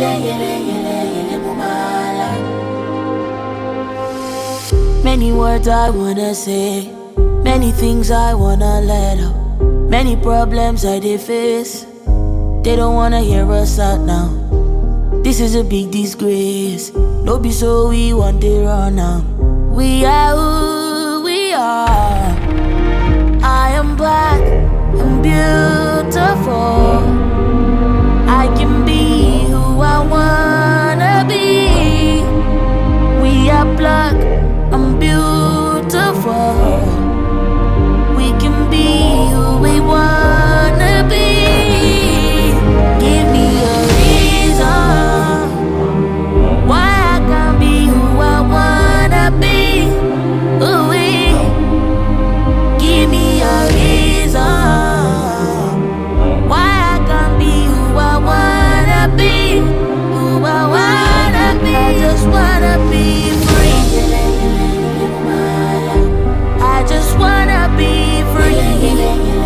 Many words I wanna say, many things I wanna let out, many problems I dey face. They don't wanna hear us out now. This is a big disgrace. No be so we want to run now. We are who we are. I am black and beautiful. I can be who I wanna be. We are black and beautiful. We can be who we wanna be. Give me a reason why I can't be who I wanna be. Ooh, give me a reason why I can't be who I wanna be. Who I wanna be. I just wanna be free. I just wanna be free.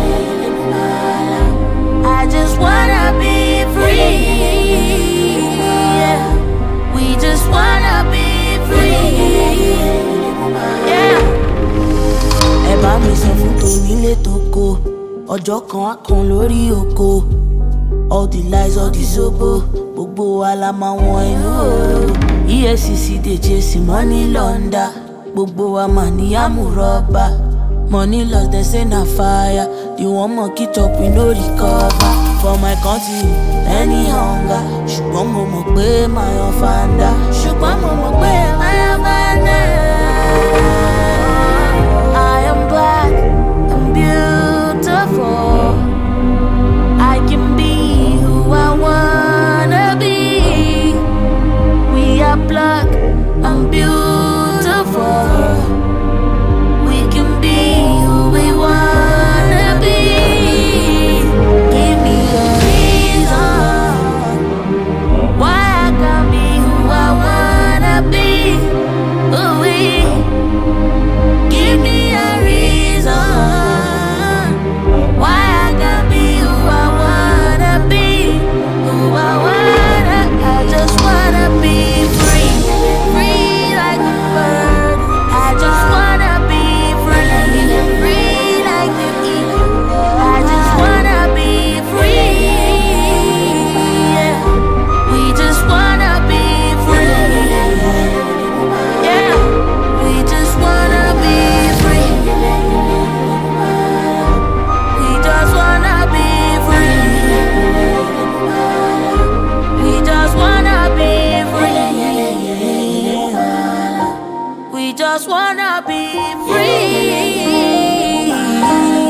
I just wanna be free. Yeah. We just wanna be free. Yeah. Ẹ bá mi sọ fún tonílé toko, ọjọ́ kan á kan lórí oko. All the lies, all the zobo, gbogbo wa la máa wọn inú òòrò. EFCC dey chase money launder, gbogbo wa mà ní àmúrọ́bà. Money lost, they say na fire. You want monkey chop, we no recover. For my country, any hunger. Ṣùgbọ́n mo mọ̀ pé my own fanda. Ṣùgbọ́n mo mọ̀ pé my own fanda. I am black and beautiful. I can be who I wanna be. We are black and beautiful. We can be who we wanna be. Give me a reason why I can't be who I wanna be. Ooh, give me a reason why I can't be who I wanna be. Who I wanna. I just wanna be free, free like a bird. I just wanna be free, free like the eagle. I just wanna be free. Yeah. We just wanna be free. Yeah. We just wanna be free. We just wanna be free. We just wanna be free. We just wanna be free.